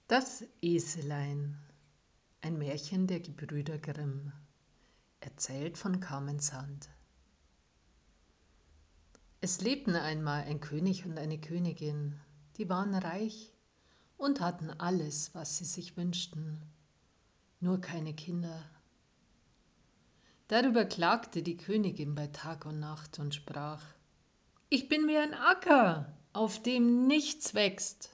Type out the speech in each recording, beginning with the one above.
Das Eselein, ein Märchen der Gebrüder Grimm, erzählt von Carmen Sand. Es lebten einmal ein König und eine Königin, die waren reich und hatten alles, was sie sich wünschten, nur keine Kinder. Darüber klagte die Königin bei Tag und Nacht und sprach: Ich bin wie ein Acker, auf dem nichts wächst.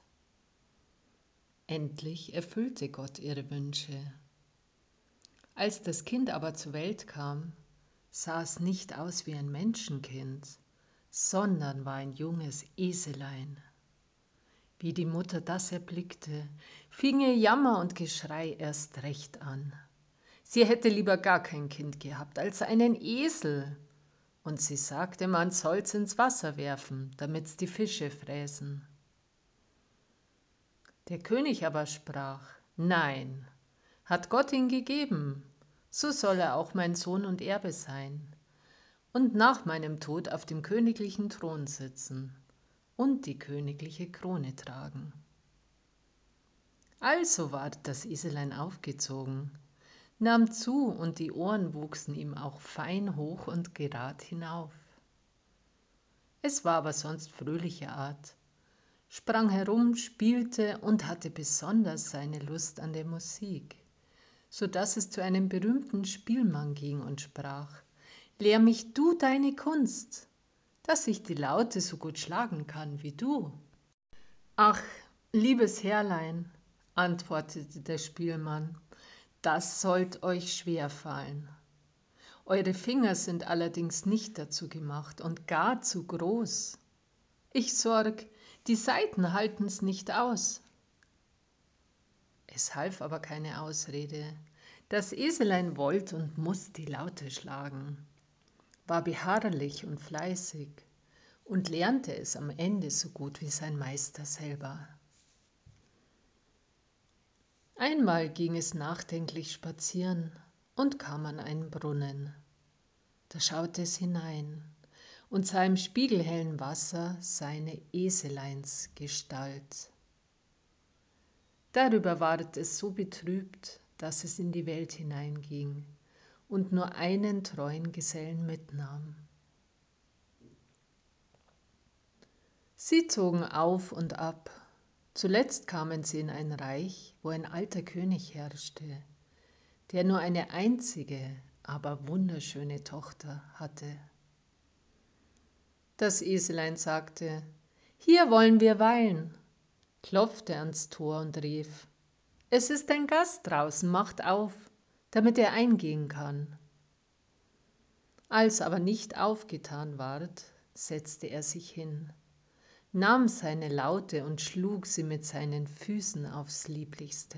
Endlich erfüllte Gott ihre Wünsche. Als das Kind aber zur Welt kam, sah es nicht aus wie ein Menschenkind, sondern war ein junges Eselein. Wie die Mutter das erblickte, fing ihr Jammer und Geschrei erst recht an. Sie hätte lieber gar kein Kind gehabt als einen Esel, und sie sagte, man soll's ins Wasser werfen, damit's die Fische fräßen. Der König aber sprach: Nein, hat Gott ihn gegeben, so soll er auch mein Sohn und Erbe sein und nach meinem Tod auf dem königlichen Thron sitzen und die königliche Krone tragen. Also ward das Eselein aufgezogen, nahm zu, und die Ohren wuchsen ihm auch fein hoch und gerad hinauf. Es war aber sonst fröhlicher Art, sprang herum, spielte und hatte besonders seine Lust an der Musik, so daß es zu einem berühmten Spielmann ging und sprach: Lehr mich du deine Kunst, dass ich die Laute so gut schlagen kann wie du. Ach, liebes Herrlein, antwortete der Spielmann, das sollt euch schwer fallen. Eure Finger sind allerdings nicht dazu gemacht und gar zu groß. Ich sorg, die Saiten halten's nicht aus. Es half aber keine Ausrede. Das Eselein wollt und muß die Laute schlagen, war beharrlich und fleißig und lernte es am Ende so gut wie sein Meister selber. Einmal ging es nachdenklich spazieren und kam an einen Brunnen. Da schaute es hinein und sah im spiegelhellen Wasser seine Eseleinsgestalt. Darüber ward es so betrübt, dass es in die Welt hineinging und nur einen treuen Gesellen mitnahm. Sie zogen auf und ab. Zuletzt kamen sie in ein Reich, wo ein alter König herrschte, der nur eine einzige, aber wunderschöne Tochter hatte. Das Eselein sagte: Hier wollen wir weilen, klopfte ans Tor und rief: Es ist ein Gast draußen, macht auf, damit er eingehen kann. Als aber nicht aufgetan ward, setzte er sich hin, nahm seine Laute und schlug sie mit seinen Füßen aufs Lieblichste.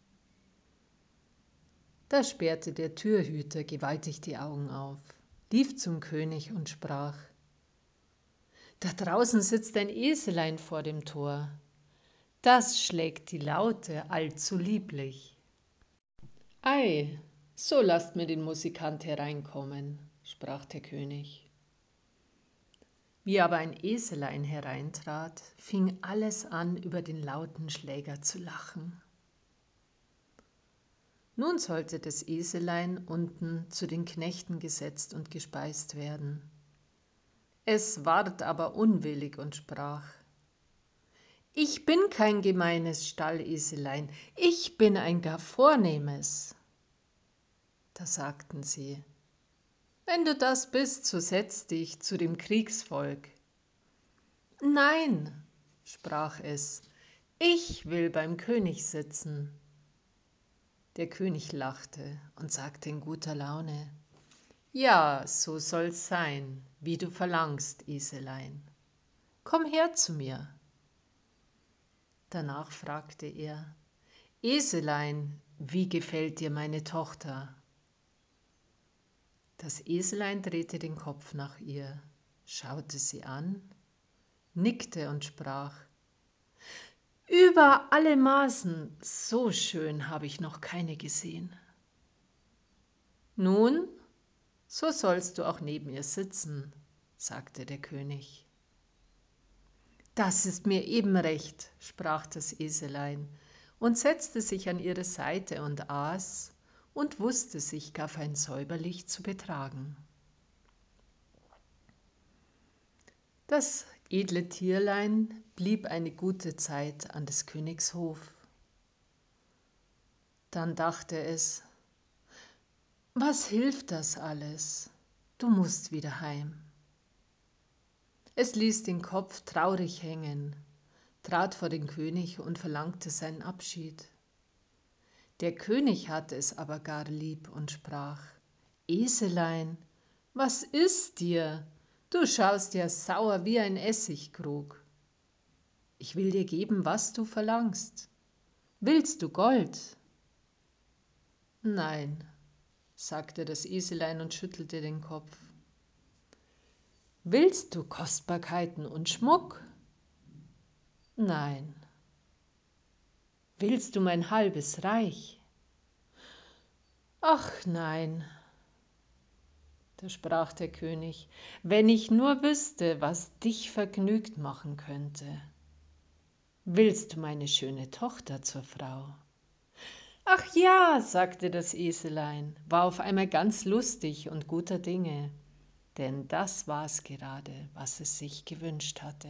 Da sperrte der Türhüter gewaltig die Augen auf, lief zum König und sprach: Da draußen sitzt ein Eselein vor dem Tor, das schlägt die Laute allzu lieblich. Ei, so lasst mir den Musikant hereinkommen, sprach der König. Wie aber ein Eselein hereintrat, fing alles an, über den lauten Schläger zu lachen. Nun sollte das Eselein unten zu den Knechten gesetzt und gespeist werden. Es ward aber unwillig und sprach: Ich bin kein gemeines Stalleselein, ich bin ein gar vornehmes. Da sagten sie: Wenn du das bist, so setz dich zu dem Kriegsvolk. Nein, sprach es, ich will beim König sitzen. Der König lachte und sagte in guter Laune: Ja, so soll's sein, wie du verlangst, Eselein. Komm her zu mir. Danach fragte er: Eselein, wie gefällt dir meine Tochter? Das Eselein drehte den Kopf nach ihr, schaute sie an, nickte und sprach: Über alle Maßen, so schön habe ich noch keine gesehen. Nun, so sollst du auch neben ihr sitzen, sagte der König. Das ist mir eben recht, sprach das Eselein und setzte sich an ihre Seite und aß und wusste sich gar fein säuberlich zu betragen. Das edle Tierlein blieb eine gute Zeit an des Königs Hof. Dann dachte es: Was hilft das alles? Du musst wieder heim. Es ließ den Kopf traurig hängen, trat vor den König und verlangte seinen Abschied. Der König hatte es aber gar lieb und sprach: Eselein, was ist dir? Du schaust ja sauer wie ein Essigkrug. Ich will dir geben, was du verlangst. Willst du Gold? Nein, sagte das Eselein und schüttelte den Kopf. Willst du Kostbarkeiten und Schmuck? Nein. Willst du mein halbes Reich? Ach nein, da sprach der König, wenn ich nur wüsste, was dich vergnügt machen könnte. Willst du meine schöne Tochter zur Frau? Ach ja, sagte das Eselein, war auf einmal ganz lustig und guter Dinge, denn das war's gerade, was es sich gewünscht hatte.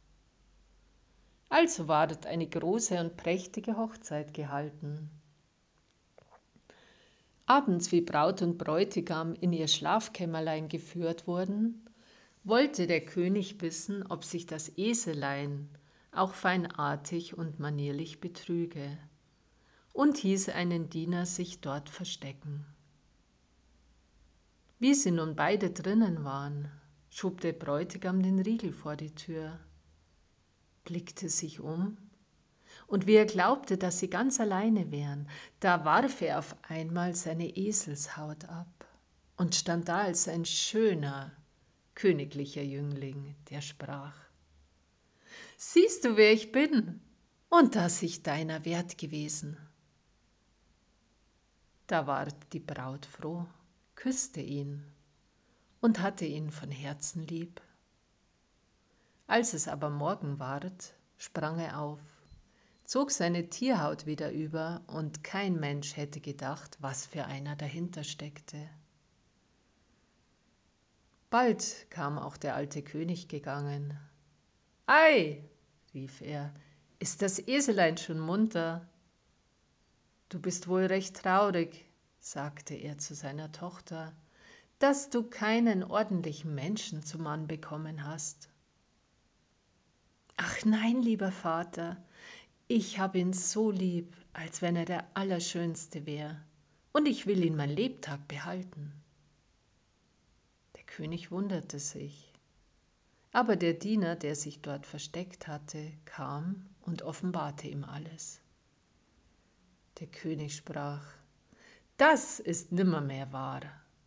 Also ward eine große und prächtige Hochzeit gehalten. Abends, wie Braut und Bräutigam in ihr Schlafkämmerlein geführt wurden, wollte der König wissen, ob sich das Eselein auch feinartig und manierlich betrüge, und hieß einen Diener sich dort verstecken. Wie sie nun beide drinnen waren, schob der Bräutigam den Riegel vor die Tür, blickte sich um, und wie er glaubte, dass sie ganz alleine wären, da warf er auf einmal seine Eselshaut ab und stand da als ein schöner, königlicher Jüngling, der sprach: Siehst du, wer ich bin, und dass ich deiner wert gewesen? Da ward die Braut froh, küsste ihn und hatte ihn von Herzen lieb. Als es aber Morgen ward, sprang er auf, zog seine Tierhaut wieder über, und kein Mensch hätte gedacht, was für einer dahinter steckte. Bald kam auch der alte König gegangen. Ei, rief er, ist das Eselein schon munter? Du bist wohl recht traurig, sagte er zu seiner Tochter, dass du keinen ordentlichen Menschen zum Mann bekommen hast. Ach nein, lieber Vater, ich habe ihn so lieb, als wenn er der Allerschönste wäre, und ich will ihn mein Lebtag behalten. Der König wunderte sich, aber der Diener, der sich dort versteckt hatte, kam und offenbarte ihm alles. Der König sprach: Das ist nimmermehr wahr.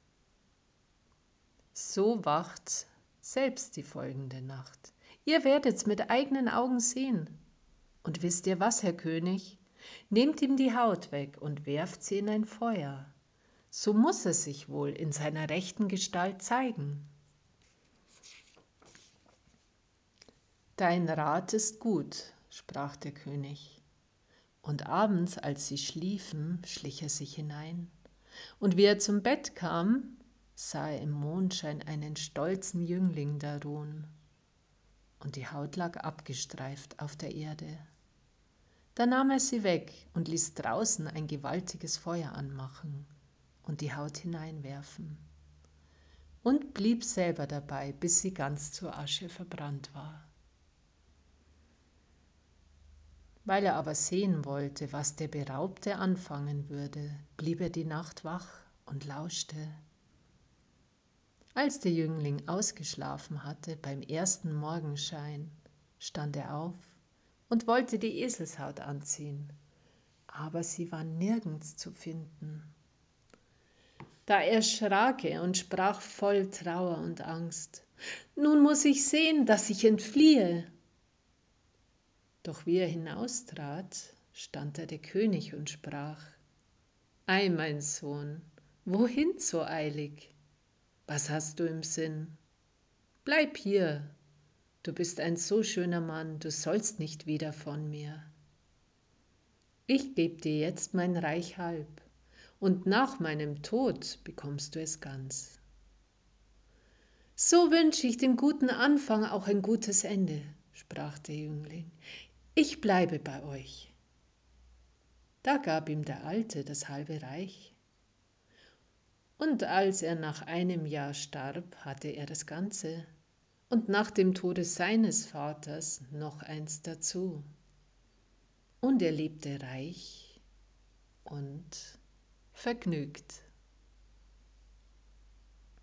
So wacht selbst die folgende Nacht. Ihr werdet's mit eigenen Augen sehen. Und wisst ihr was, Herr König? Nehmt ihm die Haut weg und werft sie in ein Feuer. So muss er sich wohl in seiner rechten Gestalt zeigen. Dein Rat ist gut, sprach der König. Und abends, als sie schliefen, schlich er sich hinein. Und wie er zum Bett kam, sah er im Mondschein einen stolzen Jüngling da ruhen, und die Haut lag abgestreift auf der Erde. Da nahm er sie weg und ließ draußen ein gewaltiges Feuer anmachen und die Haut hineinwerfen und blieb selber dabei, bis sie ganz zur Asche verbrannt war. Weil er aber sehen wollte, was der Beraubte anfangen würde, blieb er die Nacht wach und lauschte. Als der Jüngling ausgeschlafen hatte, beim ersten Morgenschein, stand er auf und wollte die Eselshaut anziehen, aber sie war nirgends zu finden. Da erschrak er und sprach voll Trauer und Angst: Nun muß ich sehen, dass ich entfliehe. Doch wie er hinaustrat, stand da der König und sprach: Ei, mein Sohn, wohin so eilig? Was hast du im Sinn? Bleib hier, du bist ein so schöner Mann, du sollst nicht wieder von mir. Ich gebe dir jetzt mein Reich halb, und nach meinem Tod bekommst du es ganz. So wünsche ich dem guten Anfang auch ein gutes Ende, sprach der Jüngling. Ich bleibe bei euch. Da gab ihm der Alte das halbe Reich. Und als er nach einem Jahr starb, hatte er das Ganze. Und nach dem Tode seines Vaters noch eins dazu. Und er lebte reich und vergnügt.